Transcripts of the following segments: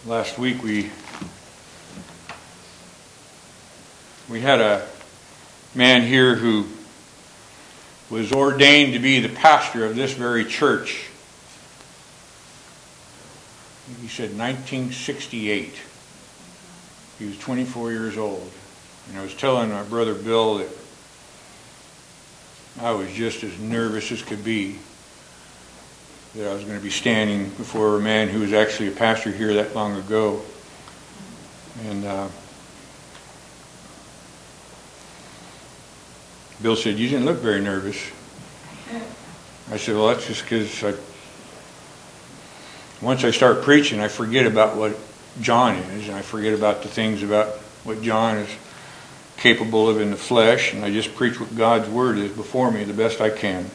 Last week we had a man here who was ordained to be the pastor of this very church. He said 1968. He was 24 years old. And I was telling our brother Bill that I was just as nervous as could be that I was going to be standing before a man who was actually a pastor here that long ago. And Bill said, "You didn't look very nervous." I said, "Well, that's just because once I start preaching, I forget about what John is, and I forget about the things about what John is capable of in the flesh, and I just preach what God's Word is before me the best I can."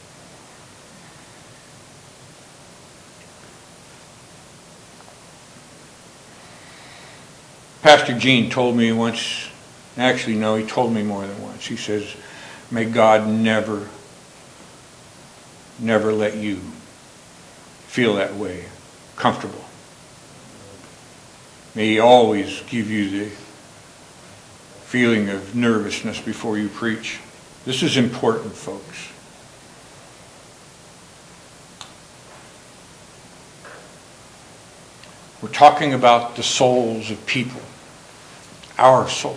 Pastor Gene told me once, actually no, he told me more than once. He says, "May God never let you feel that way, comfortable. May He always give you the feeling of nervousness before you preach." This is important, folks. We're talking about the souls of people. Our souls.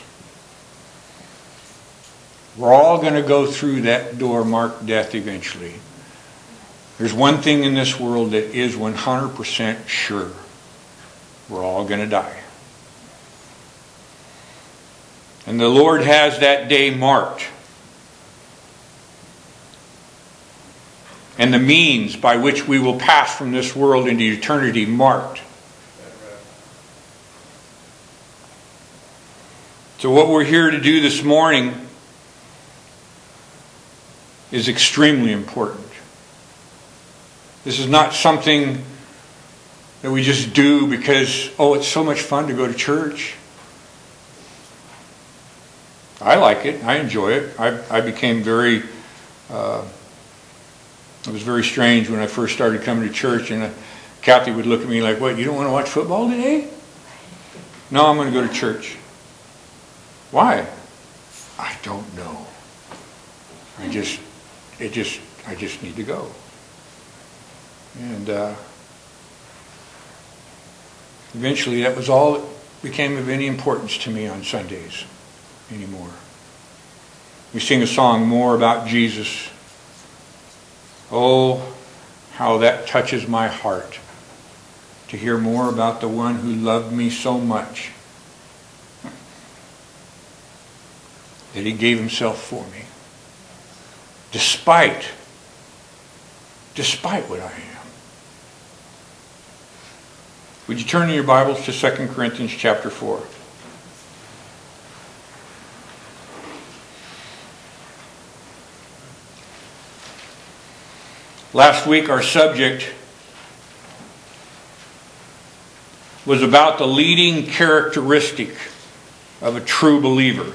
We're all going to go through that door marked death eventually. There's one thing in this world that is 100% sure. We're all going to die. And the Lord has that day marked. And the means by which we will pass from this world into eternity marked. So what we're here to do this morning is extremely important. This is not something that we just do because, it's so much fun to go to church. I like it. I enjoy it. I became very... it was very strange when I first started coming to church, and Kathy would look at me like, "What, you don't want to watch football today?" "No, I'm going to go to church." "Why?" "I don't know. I just need to go." And eventually that was all that became of any importance to me on Sundays anymore. We sing a song, "More About Jesus." Oh, how that touches my heart to hear more about the one who loved me so much that He gave Himself for me. Despite what I am. Would you turn in your Bibles to 2 Corinthians chapter 4? Last week our subject was about the leading characteristic of a true believer.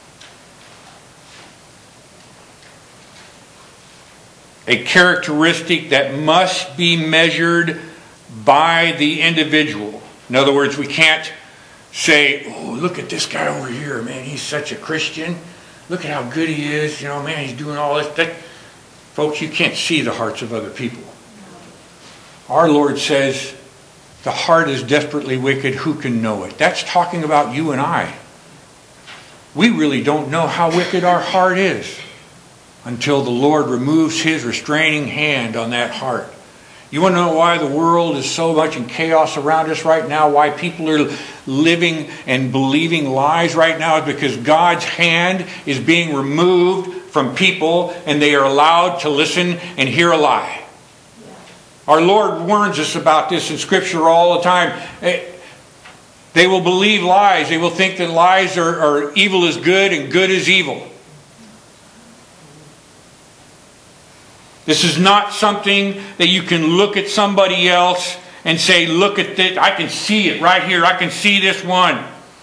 A characteristic that must be measured by the individual. In other words, we can't say, "Oh, look at this guy over here, man, he's such a Christian. Look at how good he is, man, he's doing all this." Folks, you can't see the hearts of other people. Our Lord says, "The heart is desperately wicked, who can know it?" That's talking about you and I. We really don't know how wicked our heart is until the Lord removes His restraining hand on that heart. You want to know why the world is so much in chaos around us right now? Why people are living and believing lies right now? Is because God's hand is being removed from people and they are allowed to listen and hear a lie. Our Lord warns us about this in Scripture all the time. They will believe lies. They will think that lies are evil is good and good is evil. This is not something that you can look at somebody else and say, "Look at this. I can see it right here. I can see this one."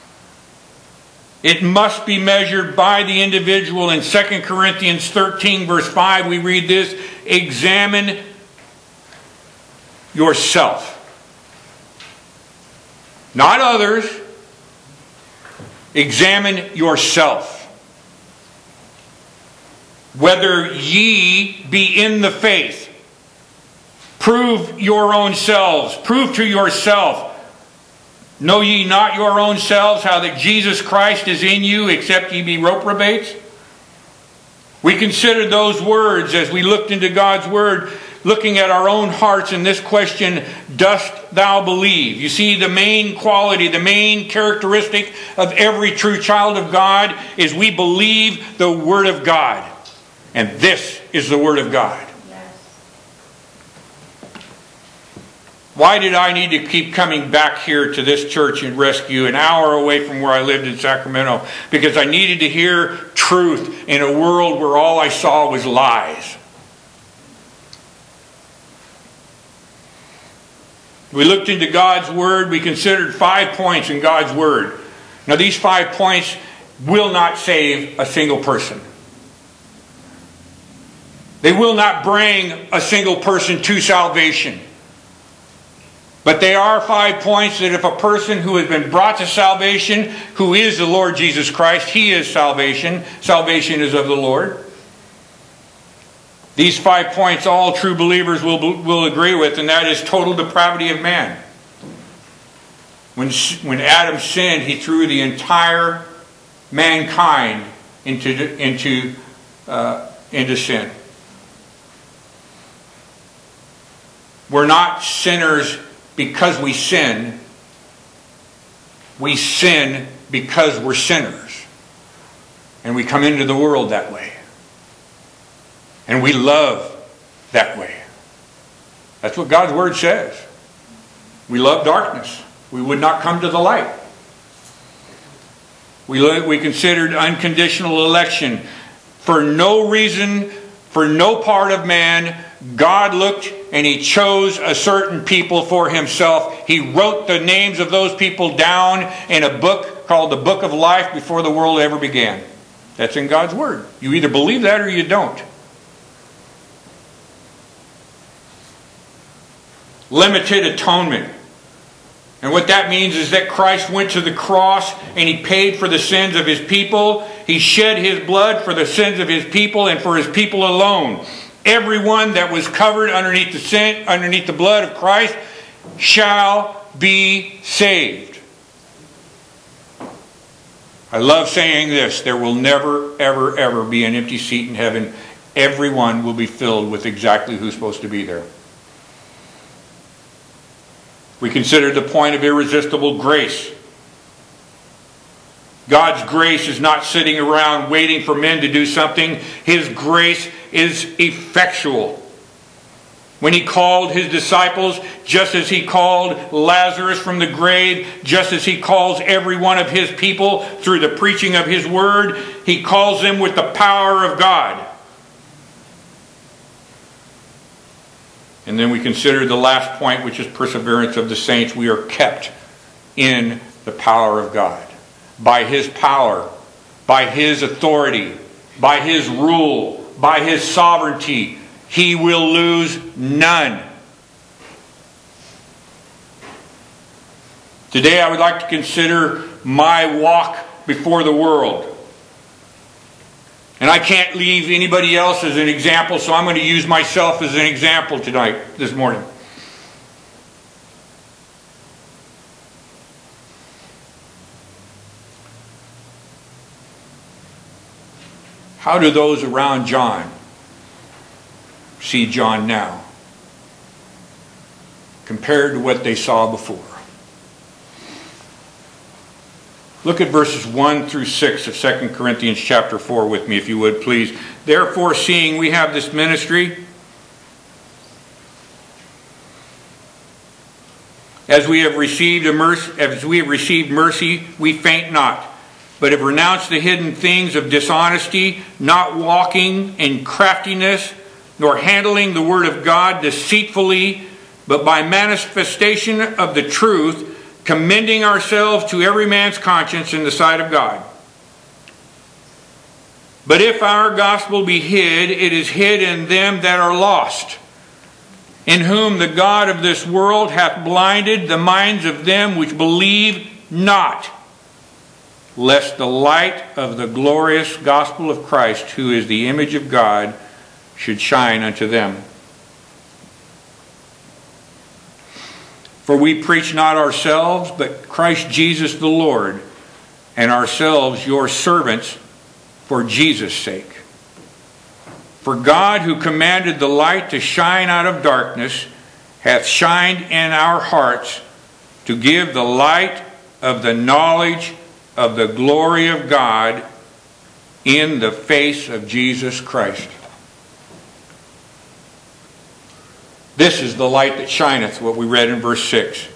It must be measured by the individual. In 2 Corinthians 13 verse 5 we read this, "Examine yourself." not others. Examine yourself, whether ye be in the faith. Prove your own selves. Prove to yourself. Know ye not your own selves how that Jesus Christ is in you, except ye be reprobates? We considered those words as we looked into God's Word, looking at our own hearts in this question, dost thou believe? You see, the main quality, the main characteristic of every true child of God is we believe the Word of God. And this is the Word of God. Why did I need to keep coming back here to this church in Rescue, an hour away from where I lived in Sacramento? Because I needed to hear truth in a world where all I saw was lies. We looked into God's Word. We considered 5 points in God's Word. Now, these 5 points will not save a single person. They will not bring a single person to salvation. But they are 5 points that if a person who has been brought to salvation, who is the Lord Jesus Christ, He is salvation. Salvation is of the Lord. These 5 points all true believers will agree with, and that is total depravity of man. When Adam sinned, he threw the entire mankind into sin. We're not sinners because we sin. We sin because we're sinners. And we come into the world that way. And we love that way. That's what God's Word says. We love darkness. We would not come to the light. We considered unconditional election. For no reason, for no part of man, God looked and He chose a certain people for Himself. He wrote the names of those people down in a book called the Book of Life before the world ever began. That's in God's Word. You either believe that or you don't. Limited atonement. And what that means is that Christ went to the cross and He paid for the sins of His people. He shed His blood for the sins of His people and for His people alone. Everyone that was covered underneath the blood of Christ shall be saved. I love saying this. There will never, ever, ever be an empty seat in heaven. Everyone will be filled with exactly who's supposed to be there. We considered the point of irresistible grace. God's grace is not sitting around waiting for men to do something. His grace is effectual. When He called His disciples, just as He called Lazarus from the grave, just as He calls every one of His people through the preaching of His Word, He calls them with the power of God. And then we consider the last point, which is perseverance of the saints. We are kept in the power of God. By His power, by His authority, by His rule, by His sovereignty, He will lose none. Today I would like to consider my walk before the world. And I can't leave anybody else as an example, so I'm going to use myself as an example this morning. How do those around John see John now compared to what they saw before? Look at verses 1 through 6 of 2 Corinthians chapter 4 with me, if you would, please. Therefore, seeing we have this ministry, as we have received mercy, we faint not, but have renounced the hidden things of dishonesty, not walking in craftiness, nor handling the word of God deceitfully, but by manifestation of the truth, commending ourselves to every man's conscience in the sight of God. But if our gospel be hid, it is hid in them that are lost, in whom the God of this world hath blinded the minds of them which believe not, lest the light of the glorious gospel of Christ, who is the image of God, should shine unto them. For we preach not ourselves, but Christ Jesus the Lord, and ourselves your servants for Jesus' sake. For God, who commanded the light to shine out of darkness, hath shined in our hearts to give the light of the knowledge of the glory of God in the face of Jesus Christ. This is the light that shineth, what we read in verse 6.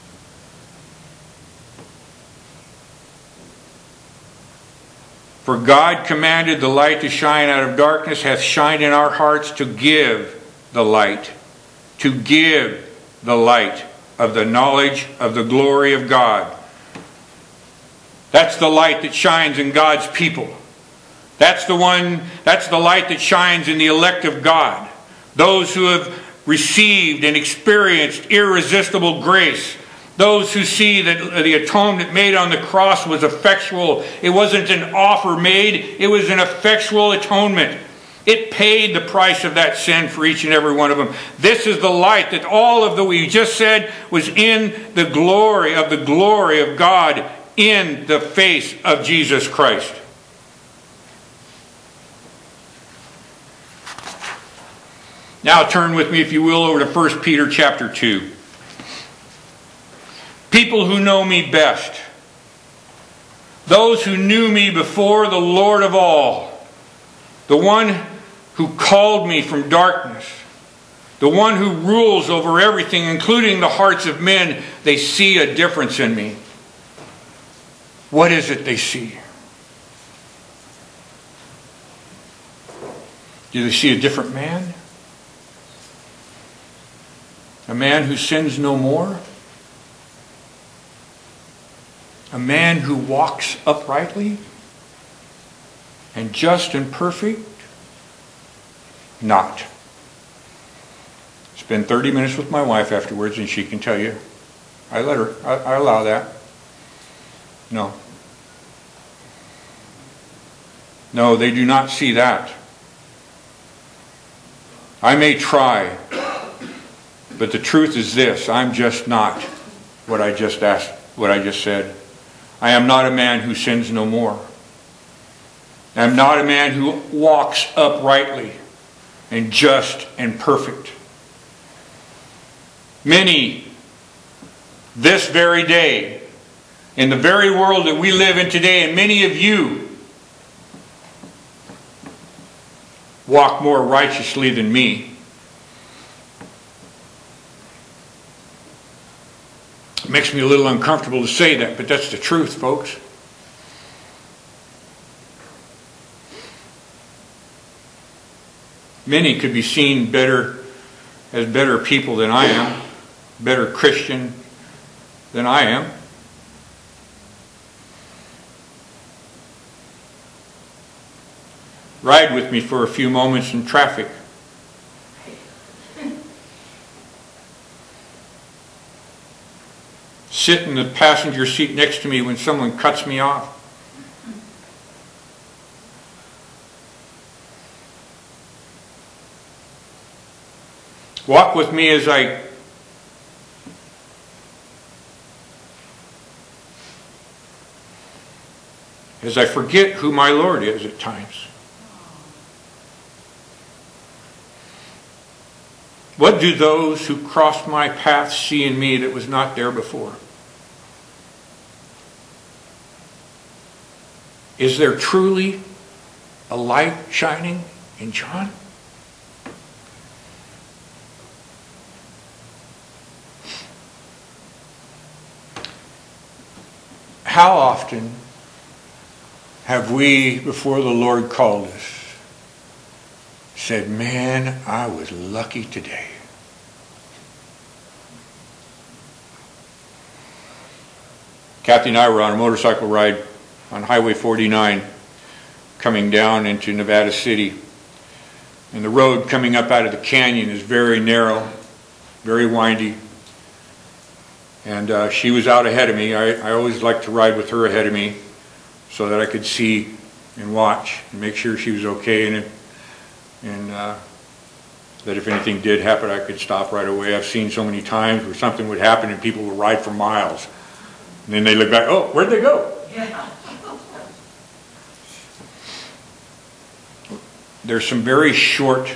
For God commanded the light to shine out of darkness, hath shined in our hearts to give the light. To give the light of the knowledge of the glory of God. That's the light that shines in God's people. That's the light that shines in the elect of God. Those who have received and experienced irresistible grace. Those who see that the atonement made on the cross was effectual. It wasn't an offer made, it was an effectual atonement. It paid the price of that sin for each and every one of them. This is the light that all of the we just said was in the glory of God in the face of Jesus Christ. Now turn with me, if you will, over to 1 Peter chapter 2. People who know me best. Those who knew me before the Lord of all. The one who called me from darkness. The one who rules over everything, including the hearts of men. They see a difference in me. What is it they see? Do they see a different man? A man who sins no more? A man who walks uprightly and just and perfect? Not. Spend 30 minutes with my wife afterwards and she can tell you. I allow that. No. No, they do not see that. I may try, but the truth is this: I'm just not what I just said. I am not a man who sins no more. I am not a man who walks uprightly and just and perfect. Many, this very day, in the very world that we live in today, and many of you walk more righteously than me. It makes me a little uncomfortable to say that, but that's the truth, folks. Many could be seen as better people than I am, better Christian than I am. Ride with me for a few moments in traffic. Sit in the passenger seat next to me when someone cuts me off. Walk with me as I forget who my Lord is at times. What do those who crossed my path see in me that was not there before? Is there truly a light shining in John? How often have we, before the Lord called us, said, man, I was lucky today. Kathy and I were on a motorcycle ride on Highway 49 coming down into Nevada City. And the road coming up out of the canyon is very narrow. very windy. And she was out ahead of me. I always liked to ride with her ahead of me so that I could see and watch and make sure she was okay, and that if anything did happen, I could stop right away. I've seen so many times where something would happen and people would ride for miles. And then they look back, oh, where'd they go? Yeah. There's some very short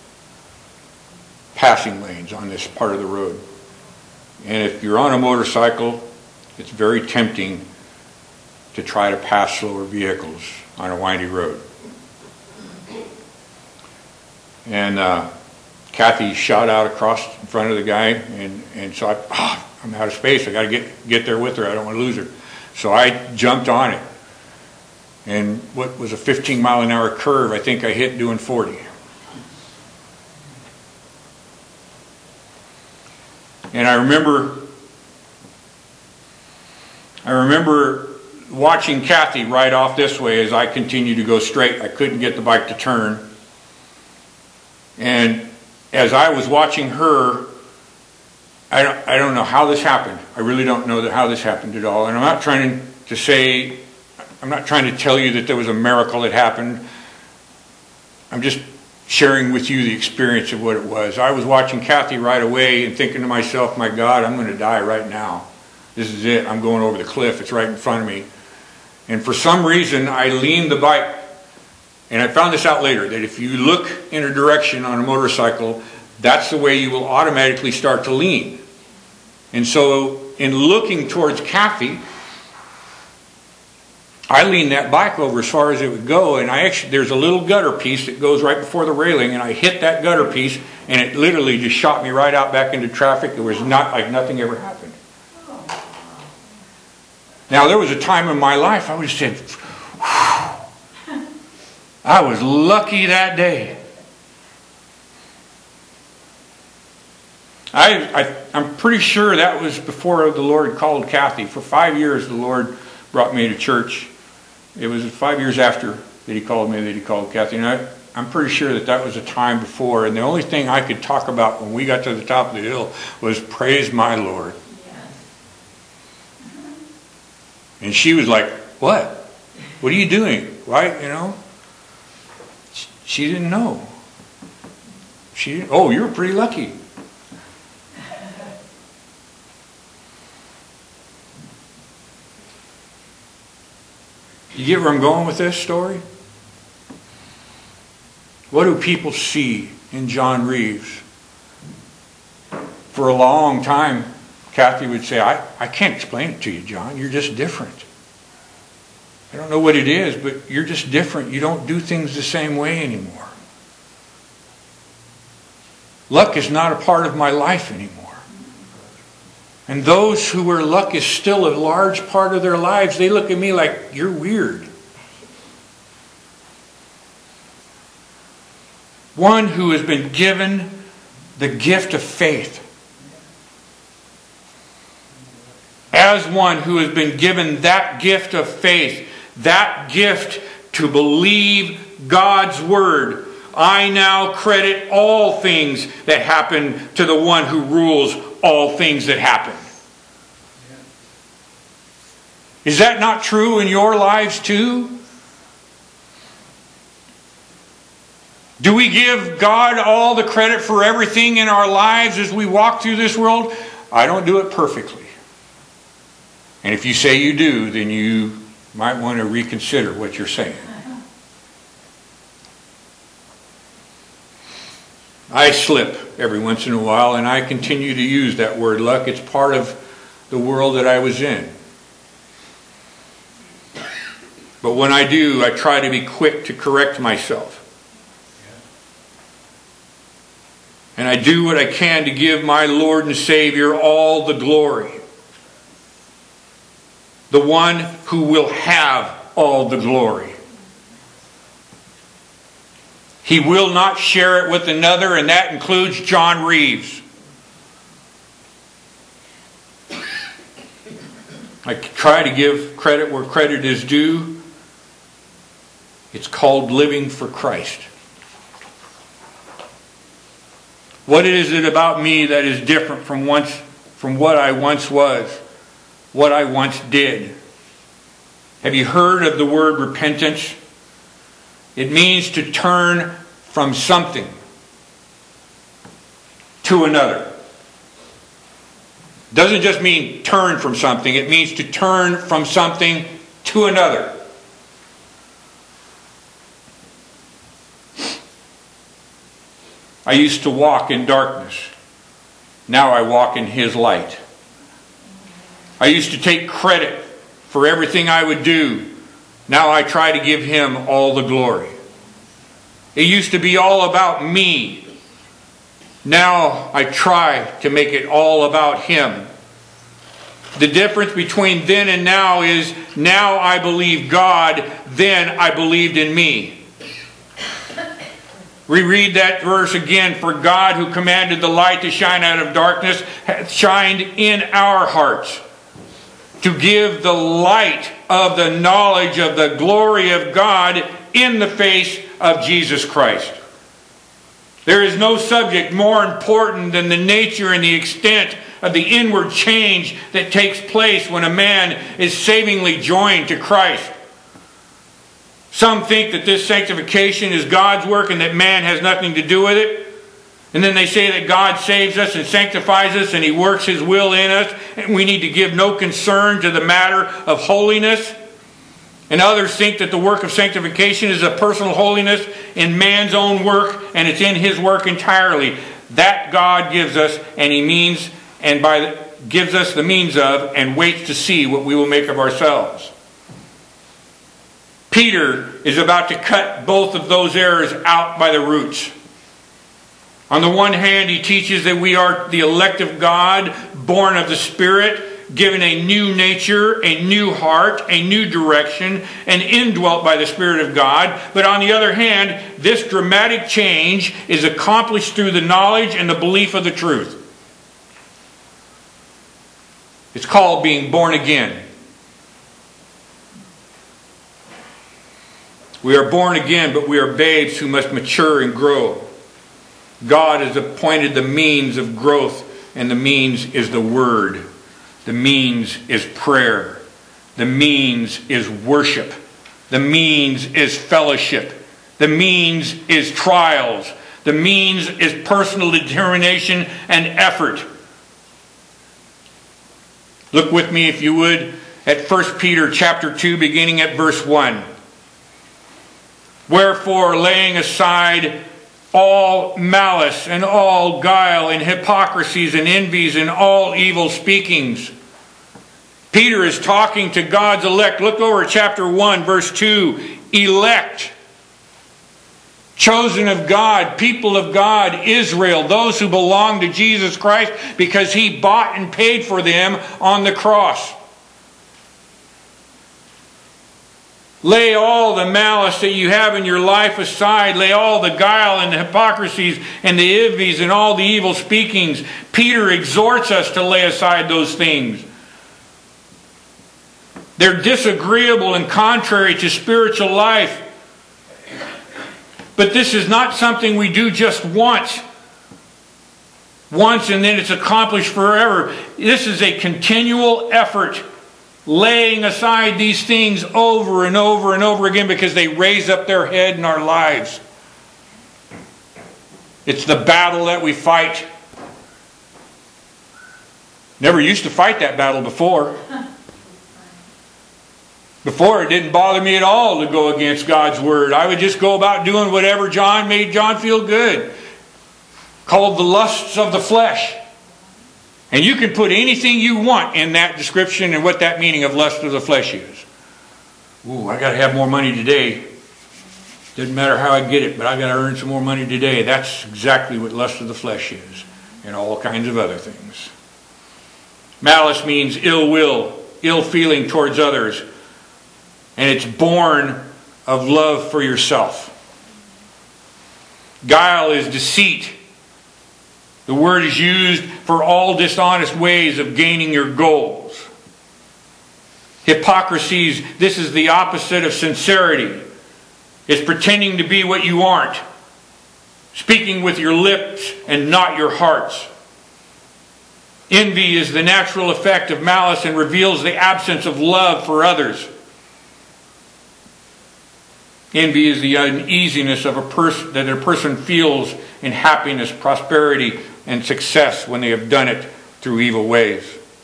passing lanes on this part of the road. And if you're on a motorcycle, it's very tempting to try to pass slower vehicles on a windy road. And Kathy shot out across in front of the guy, and so I'm out of space. I got to get there with her. I don't want to lose her. So I jumped on it. And what was a 15-mile-an-hour curve, I think I hit doing 40. And I remember watching Kathy ride off this way as I continued to go straight. I couldn't get the bike to turn. And as I was watching her, I don't know how this happened. I really don't know how this happened at all. And I'm not trying to tell you that there was a miracle that happened. I'm just sharing with you the experience of what it was. I was watching Kathy ride away and thinking to myself, my God, I'm going to die right now. This is it. I'm going over the cliff. It's right in front of me. And for some reason, I leaned the bike. And I found this out later, that if you look in a direction on a motorcycle, that's the way you will automatically start to lean. And so in looking towards Kathy, I leaned that bike over as far as it would go, and there's a little gutter piece that goes right before the railing, and I hit that gutter piece, and it literally just shot me right out back into traffic. It was not like nothing ever happened. Now, there was a time in my life I would have said, whew, I was lucky that day. I'm pretty sure that was before the Lord called Kathy. For 5 years, the Lord brought me to church. It was 5 years after that He called me that He called Kathy. And I'm pretty sure that was a time before. And the only thing I could talk about when we got to the top of the hill was praise my Lord. And she was like, what? What are you doing? Why, She didn't know. Oh, you were pretty lucky. You get where I'm going with this story? What do people see in John Reeves? For a long time, Kathy would say, I can't explain it to you, John. You're just different. I don't know what it is, but you're just different. You don't do things the same way anymore. Luck is not a part of my life anymore. And those who where luck is still a large part of their lives, they look at me like, you're weird. One who has been given the gift of faith. As one who has been given that gift of faith, that gift to believe God's Word, I now credit all things that happen to the one who rules all things that happen. Is that not true in your lives too? Do we give God all the credit for everything in our lives as we walk through this world? I don't do it perfectly. And if you say you do, then you might want to reconsider what you're saying. I slip every once in a while, and I continue to use that word luck. It's part of the world that I was in. But when I do, I try to be quick to correct myself. And I do what I can to give my Lord and Savior all the glory. The one who will have all the glory. He will not share it with another, and that includes John Reeves. I try to give credit where credit is due. It's called living for Christ. What is it about me that is different from what I once was, what I once did? Have you heard of the word repentance? It means to turn from something to another. It doesn't just mean turn from something. It means to turn from something to another. I used to walk in darkness. Now I walk in His light. I used to take credit for everything I would do. Now I try to give Him all the glory. It used to be all about me. Now I try to make it all about Him. The difference between then and now is now I believe God, then I believed in me. We read that verse again. For God, who commanded the light to shine out of darkness, hath shined in our hearts to give the light of the knowledge of the glory of God in the face of Jesus Christ. There is no subject more important than the nature and the extent of the inward change that takes place when a man is savingly joined to Christ. Some think that this sanctification is God's work and that man has nothing to do with it. And then they say that God saves us and sanctifies us and He works His will in us, and we need to give no concern to the matter of holiness. And others think that the work of sanctification is a personal holiness in man's own work, and it's in His work entirely. That God gives us, and He means, and gives us the means of, and waits to see what we will make of ourselves. Peter is about to cut both of those errors out by the roots. On the one hand, he teaches that we are the elect of God, born of the Spirit, given a new nature, a new heart, a new direction, and indwelt by the Spirit of God. But on the other hand, this dramatic change is accomplished through the knowledge and the belief of the truth. It's called being born again. We are born again, but we are babes who must mature and grow. God has appointed the means of growth, and the means is the Word. The means is prayer. The means is worship. The means is fellowship. The means is trials. The means is personal determination and effort. Look with me, if you would, at 1 Peter chapter 2, beginning at verse 1. Wherefore, laying aside all malice and all guile and hypocrisies and envies and all evil speakings. Peter is talking to God's elect. Look over at chapter 1, verse 2. Elect. Chosen of God, people of God, Israel, those who belong to Jesus Christ because He bought and paid for them on the cross. Lay all the malice that you have in your life aside. Lay all the guile and the hypocrisies and the envies and all the evil speakings. Peter exhorts us to lay aside those things. They're disagreeable and contrary to spiritual life. But this is not something we do just once. Once and then it's accomplished forever. This is a continual effort. Laying aside these things over and over and over again because they raise up their head in our lives. It's the battle that we fight. Never used to fight that battle before. Before, it didn't bother me at all to go against God's Word. I would just go about doing whatever made John feel good. Called the lusts of the flesh. And you can put anything you want in that description and what that meaning of lust of the flesh is. Ooh, I got to have more money today. Doesn't matter how I get it, but I got to earn some more money today. That's exactly what lust of the flesh is. And all kinds of other things. Malice means ill will, ill feeling towards others. And it's born of love for yourself. Guile is deceit. The word is used for all dishonest ways of gaining your goals. Hypocrisies, this is the opposite of sincerity. It's pretending to be what you aren't. speaking with your lips and not your hearts. Envy is the natural effect of malice and reveals the absence of love for others. Envy is the uneasiness of a person that a person feels in happiness, prosperity, and success when they have done it through evil ways.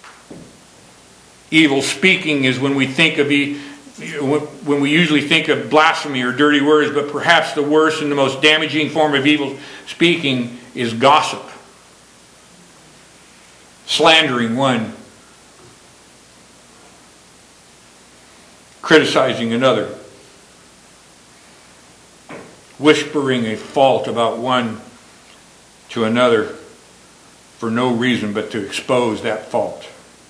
Evil speaking is when we usually think of blasphemy or dirty words, but perhaps the worst and the most damaging form of evil speaking is gossip. Slandering one, criticizing another, whispering a fault about one to another for no reason but to expose that fault.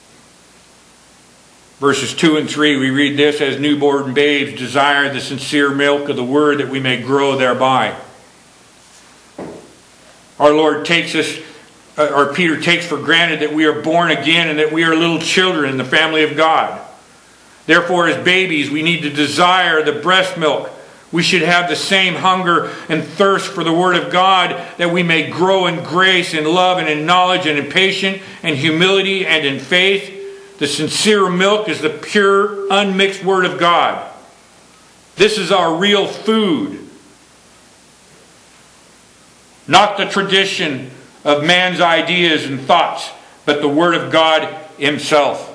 Verses 2 and 3, we read this: as newborn babes desire the sincere milk of the word, that we may grow thereby. Our Lord Peter takes for granted that we are born again and that we are little children in the family of God. Therefore, as babies, we need to desire the breast milk. We should have the same hunger and thirst for the Word of God, that we may grow in grace and love and in knowledge and in patience and humility and in faith. The sincere milk is the pure, unmixed Word of God. This is our real food. Not the tradition of man's ideas and thoughts, but the Word of God Himself.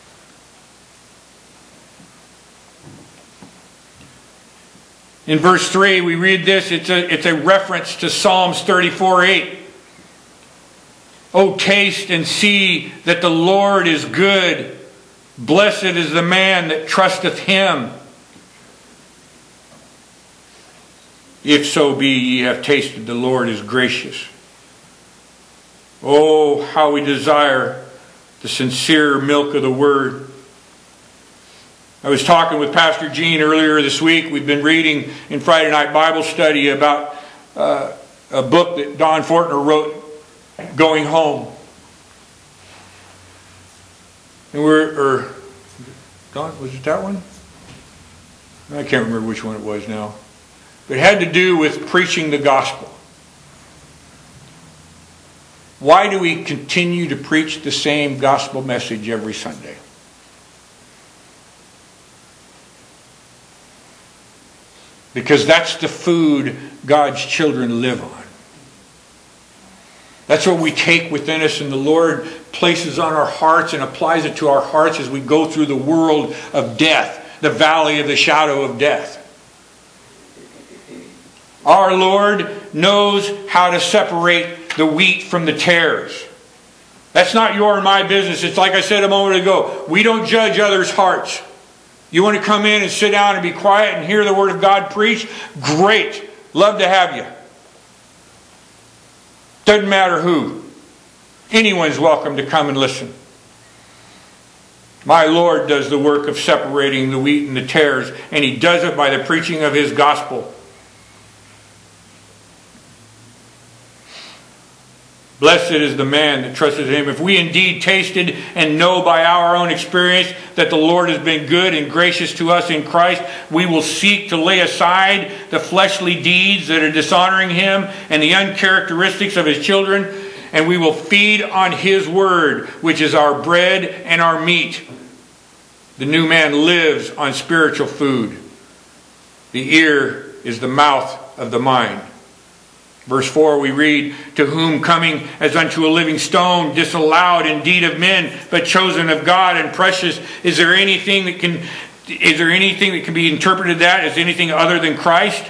In verse 3, we read this. It's a reference to Psalms 34:8. Oh, taste and see that the Lord is good. Blessed is the man that trusteth Him. If so be ye have tasted the Lord is gracious. Oh, how we desire the sincere milk of the Word. I was talking with Pastor Gene earlier this week. We've been reading in Friday Night Bible Study about a book that Don Fortner wrote, Going Home. And Don, was it that one? I can't remember which one it was now. But it had to do with preaching the gospel. Why do we continue to preach the same gospel message every Sunday? Because that's the food God's children live on. That's what we take within us, and the Lord places on our hearts and applies it to our hearts as we go through the world of death, the valley of the shadow of death. Our Lord knows how to separate the wheat from the tares. That's not your and my business. It's like I said a moment ago. We don't judge others' hearts. You want to come in and sit down and be quiet and hear the Word of God preached? Great. Love to have you. Doesn't matter who. Anyone's welcome to come and listen. My Lord does the work of separating the wheat and the tares, and He does it by the preaching of His gospel. Blessed is the man that trusted Him. If we indeed tasted and know by our own experience that the Lord has been good and gracious to us in Christ, we will seek to lay aside the fleshly deeds that are dishonoring Him and the uncharacteristics of His children, and we will feed on His Word, which is our bread and our meat. The new man lives on spiritual food. The ear is the mouth of the mind. Verse 4 we read, to whom coming as unto a living stone, disallowed indeed of men, but chosen of God and precious. Is there anything that can be interpreted that as anything other than Christ?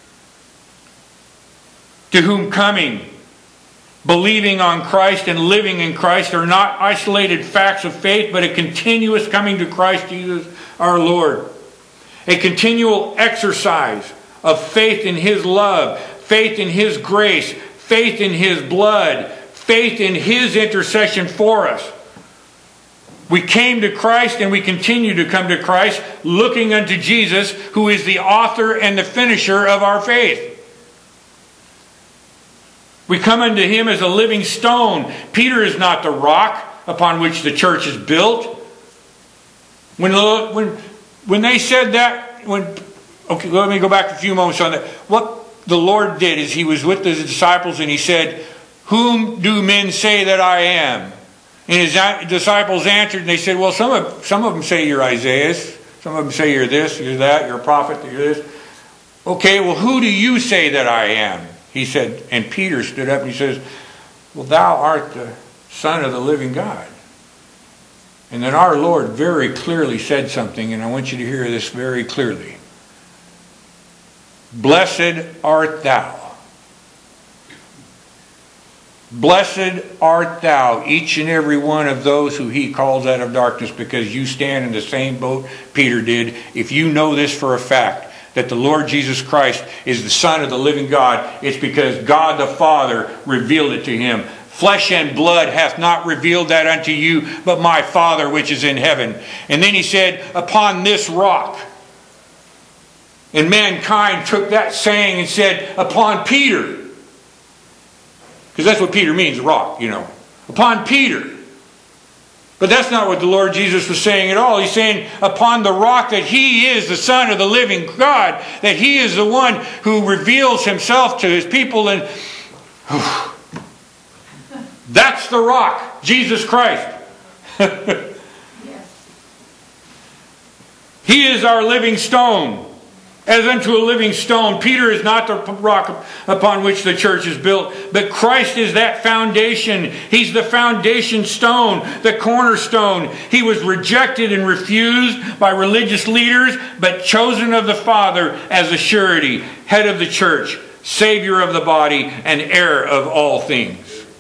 To whom coming, believing on Christ and living in Christ are not isolated facts of faith, but a continuous coming to Christ Jesus our Lord. A continual exercise of faith in His love, faith in His grace, faith in His blood, faith in His intercession for us. We came to Christ and we continue to come to Christ, looking unto Jesus, who is the author and the finisher of our faith. We come unto Him as a living stone. Peter is not the rock upon which the church is built. When they said that, okay, let me go back a few moments on that. the Lord did is he was with the disciples and he said, "Whom do men say that I am?" And his disciples answered and they said, "Well, some of them say you're Isaiah. Some of them say you're this, you're that, you're a prophet, you're this." "Okay, well, who do you say that I am?" He said, and Peter stood up and he says, "Well, thou art the Son of the living God." And then our Lord very clearly said something, and I want you to hear this very clearly. "Blessed art thou. Blessed art thou, each and every one of those who he calls out of darkness," because you stand in the same boat Peter did. If you know this for a fact, that the Lord Jesus Christ is the Son of the living God, it's because God the Father revealed it to him. "Flesh and blood hath not revealed that unto you, but my Father which is in heaven." And then he said, "Upon this rock." And mankind took that saying and said, "Upon Peter." Because that's what Peter means, rock, you know. "Upon Peter." But that's not what the Lord Jesus was saying at all. He's saying upon the rock that he is the Son of the living God, that he is the one who reveals himself to his people. And that's the rock, Jesus Christ. He is our living stone. As unto a living stone. Peter is not the rock upon which the church is built, but Christ is that foundation. He's the foundation stone, the cornerstone. He was rejected and refused by religious leaders, but chosen of the Father as a surety, head of the church, Savior of the body, and heir of all things.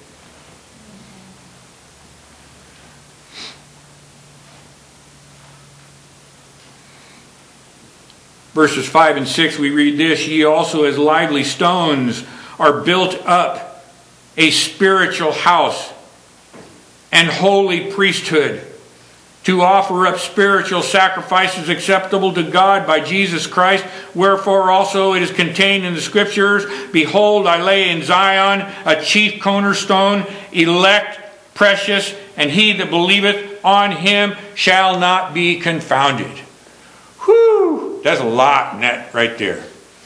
Verses 5 and 6, we read this: "Ye also as lively stones are built up a spiritual house and holy priesthood, to offer up spiritual sacrifices acceptable to God by Jesus Christ. Wherefore also it is contained in the Scriptures, Behold, I lay in Zion a chief cornerstone, elect, precious, and he that believeth on him shall not be confounded." Whew! That's a lot in that right there.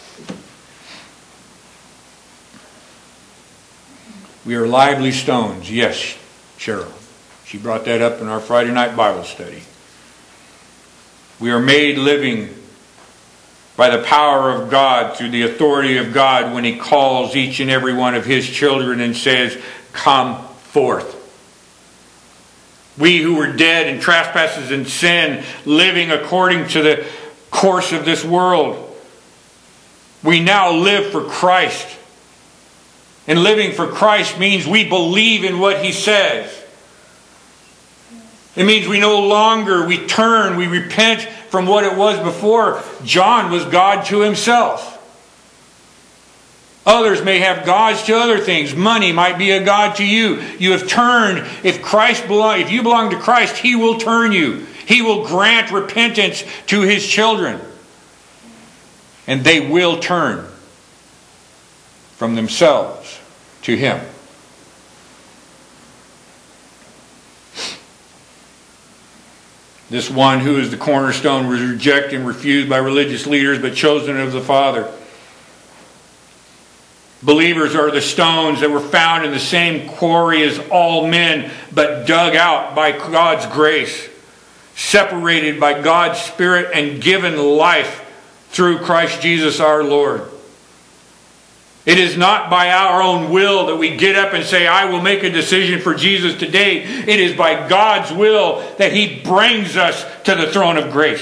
We are lively stones. Yes, Cheryl. She brought that up in our Friday night Bible study. We are made living by the power of God, through the authority of God, when he calls each and every one of his children and says, "Come forth." We who were dead in trespasses and sin, living according to the course of this world, we now live for Christ. And living for Christ means we believe in what he says. It means we no longer, we turn, we repent from what it was before. John was God to himself. Others may have gods to other things. Money might be a god to you. You have turned. If you belong to Christ, he will turn you. He will grant repentance to his children. And they will turn from themselves to him. This one who is the cornerstone was rejected and refused by religious leaders, but chosen of the Father. Believers are the stones that were found in the same quarry as all men, but dug out by God's grace, separated by God's Spirit, and given life through Christ Jesus our Lord. It is not by our own will that we get up and say, "I will make a decision for Jesus today." It is by God's will that he brings us to the throne of grace.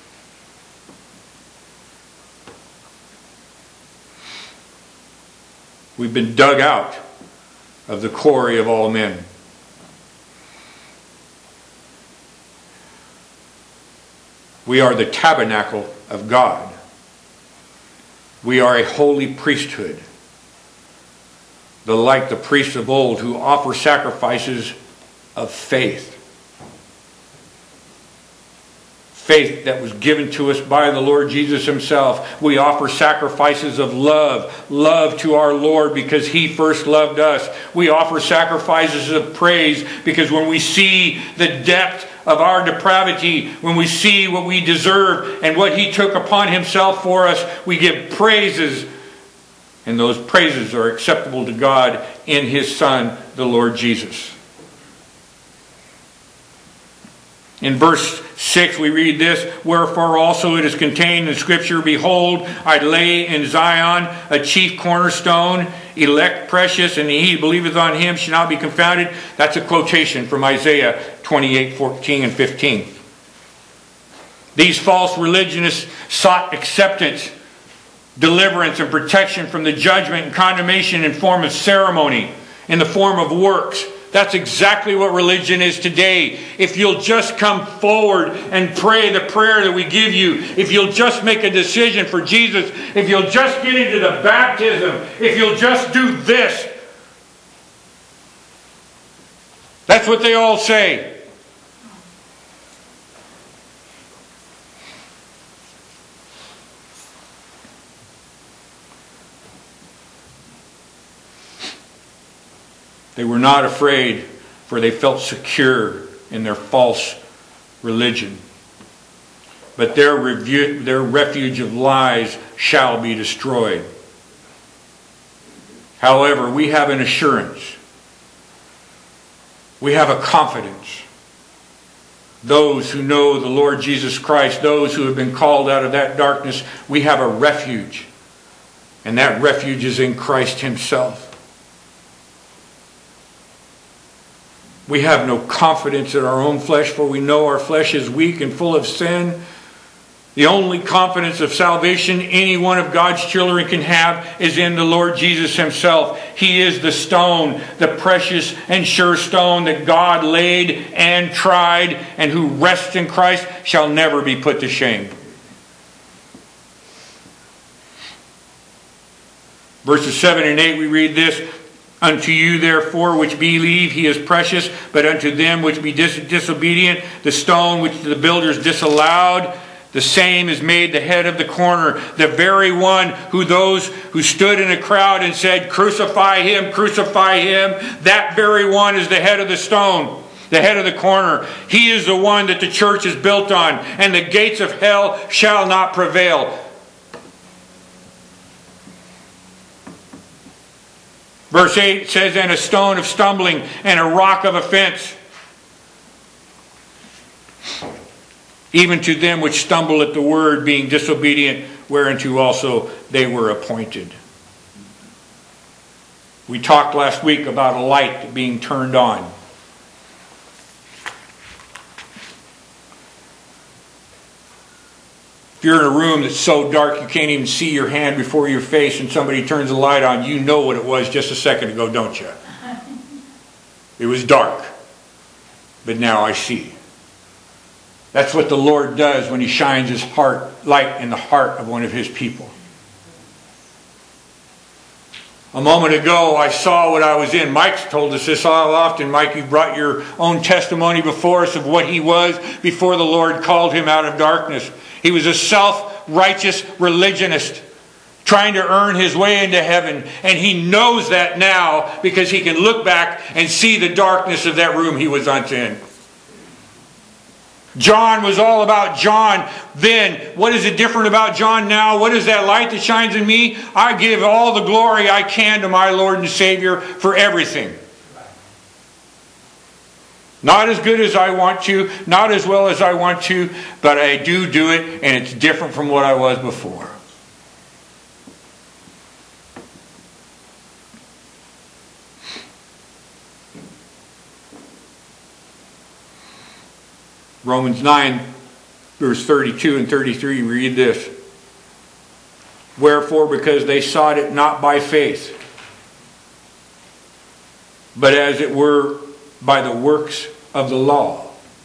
We've been dug out of the quarry of all men. We are the tabernacle of God. We are a holy priesthood, like the priests of old who offer sacrifices of faith. Faith that was given to us by the Lord Jesus himself. We offer sacrifices of love. Love to our Lord because he first loved us. We offer sacrifices of praise because when we see the depth of our depravity, when we see what we deserve and what he took upon himself for us, we give praises And those praises are acceptable to God in His Son, the Lord Jesus. In verse 6 we read this, "Wherefore also it is contained in Scripture, Behold, I lay in Zion a chief cornerstone, elect, precious, and he who believeth on him shall not be confounded." That's a quotation from Isaiah 28:14 and 15. These false religionists sought acceptance, deliverance, and protection from the judgment and condemnation in form of ceremony, in the form of works. That's exactly what religion is today. If you'll just come forward and pray the prayer that we give you, if you'll just make a decision for Jesus, if you'll just get into the baptism, if you'll just do this. That's what they all say. They were not afraid, for they felt secure in their false religion. But their refuge of lies shall be destroyed. However, we have an assurance. We have a confidence. Those who know the Lord Jesus Christ, those who have been called out of that darkness, we have a refuge. And that refuge is in Christ Himself. We have no confidence in our own flesh, for we know our flesh is weak and full of sin. The only confidence of salvation any one of God's children can have is in the Lord Jesus Himself. He is the stone, the precious and sure stone that God laid and tried, and who rests in Christ shall never be put to shame. Verses 7 and 8 we read this, "Unto you therefore which believe He is precious, but unto them which be disobedient, the stone which the builders disallowed, the same is made the head of the corner, the very one who those who stood in a crowd and said, Crucify Him, crucify Him, that very one is the head of the stone, the head of the corner. He is the one that the church is built on, and the gates of hell shall not prevail." Verse 8 says, "And a stone of stumbling and a rock of offense, even to them which stumble at the word, being disobedient, whereunto also they were appointed." We talked last week about a light being turned on. If you're in a room that's so dark you can't even see your hand before your face and somebody turns the light on, you know what it was just a second ago, don't you? It was dark, but now I see. That's what the Lord does when He shines His light in the heart of one of His people. A moment ago, I saw what I was in. Mike's told us this all often. Mike, you brought your own testimony before us of what he was before the Lord called him out of darkness. He was a self-righteous religionist trying to earn his way into heaven. And he knows that now because he can look back and see the darkness of that room he was once in. John was all about John then. What is it different about John now? What is that light that shines in me? I give all the glory I can to my Lord and Savior for everything. Not as good as I want to, not as well as I want to, but I do it, and it's different from what I was before. Romans 9, verse 32 and 33, read this. "Wherefore, because they sought it not by faith, but as it were by the works of the law."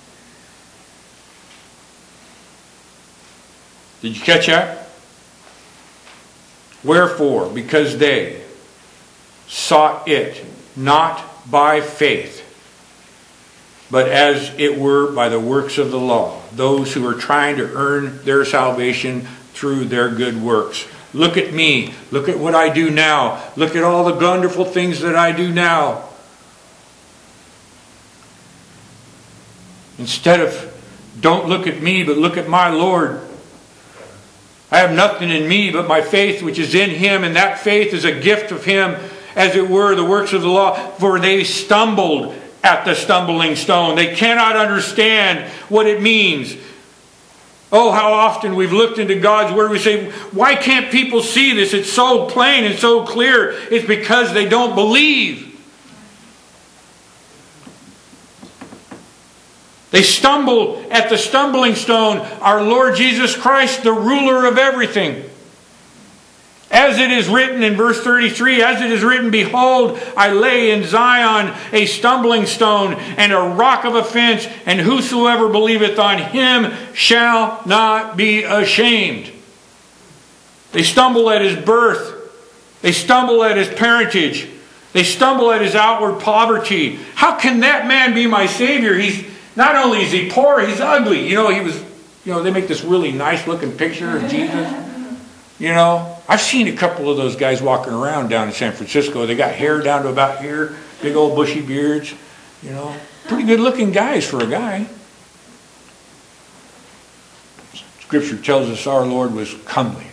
Did you catch that? Wherefore, because they sought it not by faith, but as it were by the works of the law. Those who are trying to earn their salvation through their good works. Look at me. Look at what I do now. Look at all the wonderful things that I do now. Instead of, don't look at me, but look at my Lord. I have nothing in me but my faith which is in him, and that faith is a gift of him, as it were the works of the law. For they stumbled at the stumbling stone. They cannot understand what it means. Oh, how often we've looked into God's Word. We say, why can't people see this? It's so plain and so clear. It's because they don't believe. They stumble at the stumbling stone, our Lord Jesus Christ, the ruler of everything. As it is written in verse 33, as it is written, behold, I lay in Zion a stumbling stone and a rock of offense, and whosoever believeth on him shall not be ashamed. They stumble at his birth. They stumble at his parentage. They stumble at his outward poverty. How can that man be my Savior? Not only is he poor, he's ugly. They make this really nice looking picture of Jesus. I've seen a couple of those guys walking around down in San Francisco. They got hair down to about here, big old bushy beards. Pretty good looking guys for a guy. Scripture tells us our Lord was comely,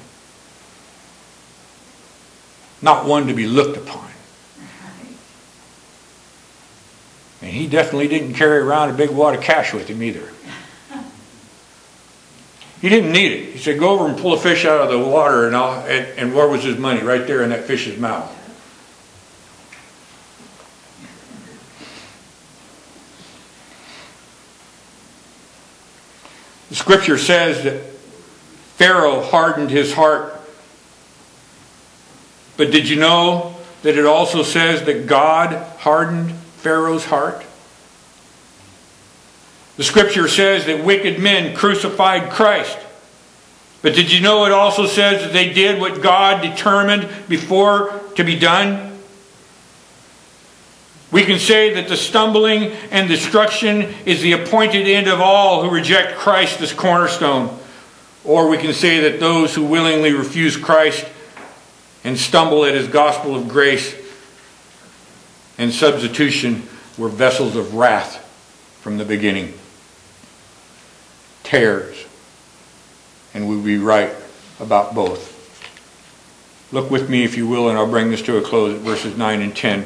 not one to be looked upon. And he definitely didn't carry around a big wad of cash with him either. He didn't need it. He said, go over and pull a fish out of the water, and where was his money? Right there in that fish's mouth. The scripture says that Pharaoh hardened his heart. But did you know that it also says that God hardened Pharaoh's heart? The scripture says that wicked men crucified Christ. But did you know it also says that they did what God determined before to be done? We can say that the stumbling and destruction is the appointed end of all who reject Christ as cornerstone. Or we can say that those who willingly refuse Christ and stumble at his gospel of grace and substitution were vessels of wrath from the beginning. Tares. And we'll be right about both. Look with me, if you will, and I'll bring this to a close at verses 9 and 10.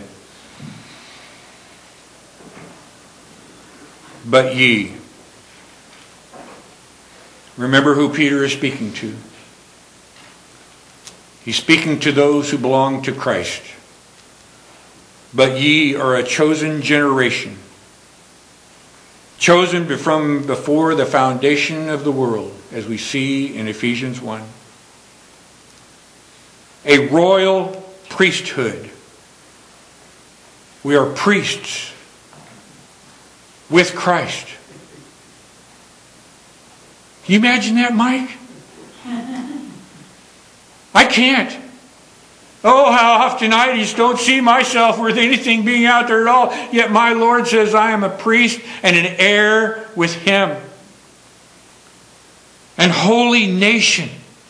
But ye. Remember who Peter is speaking to. He's speaking to those who belong to Christ. But ye are a chosen generation, chosen from before the foundation of the world, as we see in Ephesians 1. A royal priesthood. We are priests with Christ. Can you imagine that, Mike? I can't. Oh, how often I just don't see myself worth anything being out there at all. Yet my Lord says I am a priest and an heir with him. An holy nation.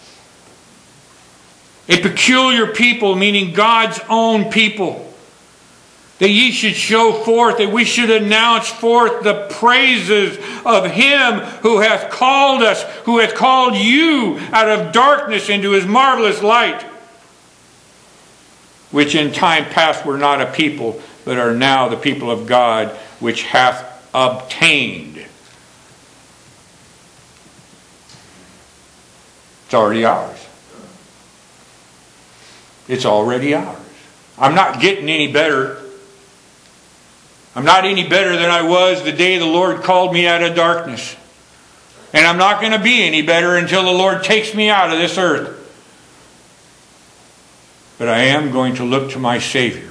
A peculiar people, meaning God's own people. That ye should show forth, that we should announce forth the praises of him who hath called us, who hath called you out of darkness into his marvelous light, which in time past were not a people, but are now the people of God, which hath obtained. It's already ours. It's already ours. I'm not getting any better. I'm not any better than I was the day the Lord called me out of darkness. And I'm not going to be any better until the Lord takes me out of this earth. But I am going to look to my Savior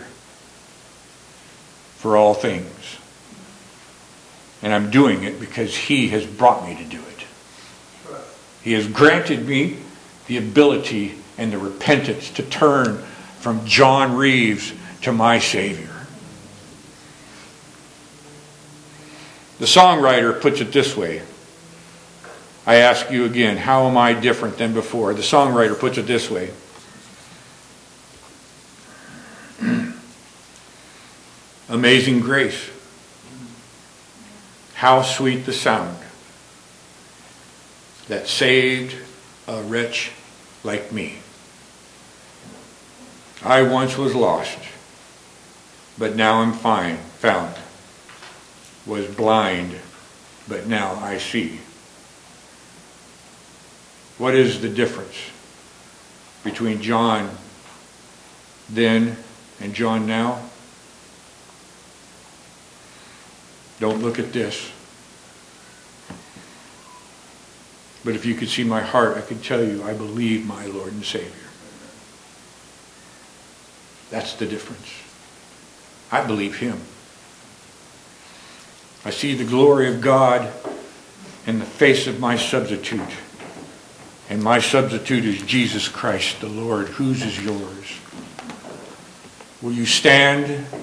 for all things. And I'm doing it because he has brought me to do it. He has granted me the ability and the repentance to turn from John Reeves to my Savior. The songwriter puts it this way. I ask you again, how am I different than before? The songwriter puts it this way. Amazing grace. How sweet the sound that saved a wretch like me. I once was lost, but now I'm found. Was blind, but now I see. What is the difference between John then and John now? Don't look at this. But if you could see my heart, I could tell you I believe my Lord and Savior. That's the difference. I believe Him. I see the glory of God in the face of my substitute. And my substitute is Jesus Christ the Lord. Whose is yours? Will you stand